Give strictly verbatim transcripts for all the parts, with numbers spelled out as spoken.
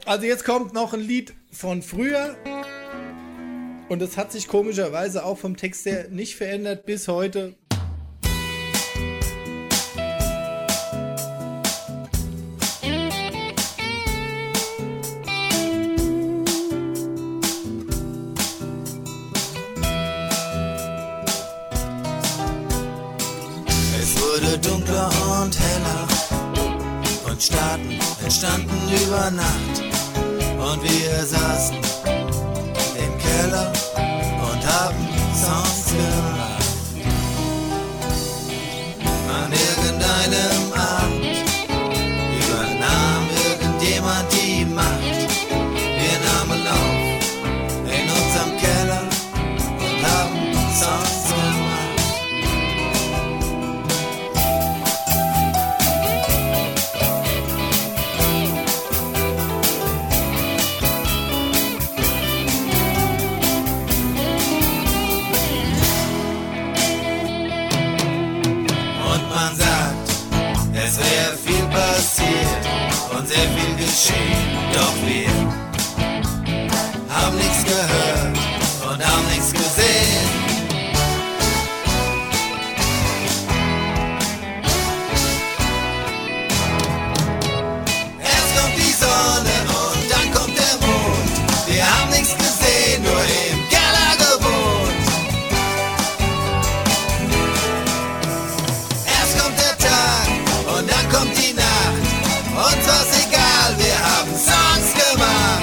Also jetzt kommt noch ein Lied von früher. Und es hat sich komischerweise auch vom Text her nicht verändert bis heute. Es wurde dunkler und heller und Staaten entstanden über Nacht. Und wir saßen im Keller und haben Songs gemacht. An irgendeinem Abend übernahm irgendjemand die Macht. Wir nahmen auf in unserem Keller und haben Songs gemacht. Es wäre viel passiert und sehr viel geschehen, doch wir haben nichts gehört und haben nichts gesehen. Erst kommt die Sonne und dann kommt der Mond. Wir haben nichts gesehen, nur im Keller gewohnt. Erst kommt der Tag und dann kommt die Nacht, uns war's egal, wir haben Songs gemacht.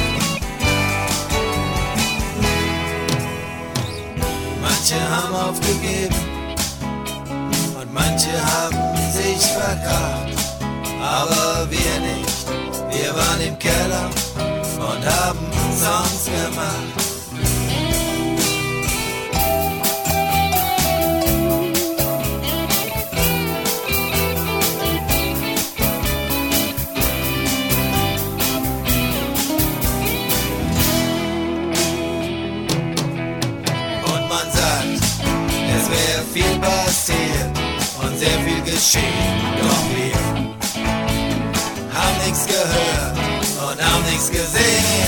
Manche haben aufgegeben und manche haben sich verkracht, aber wir nicht, wir waren im Keller und haben Songs gemacht. Es wäre viel passiert und sehr viel geschehen, doch wir haben nichts gehört und haben nichts gesehen.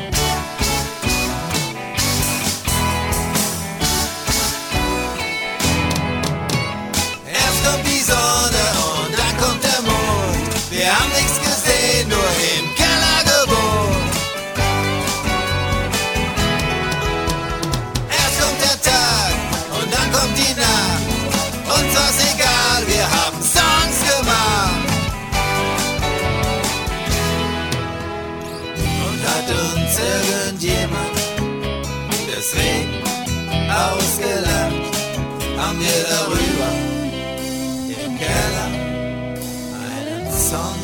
Erst kommt die Sonne und dann kommt der Mond. Wir haben nichts gesehen, nur im Keller gewohnt. Erst kommt der Tag und dann kommt die Nacht, uns war's egal, wir haben Songs gemacht. Und hat uns irgendjemand deswegen ausgelacht, haben wir darüber im Keller einen Song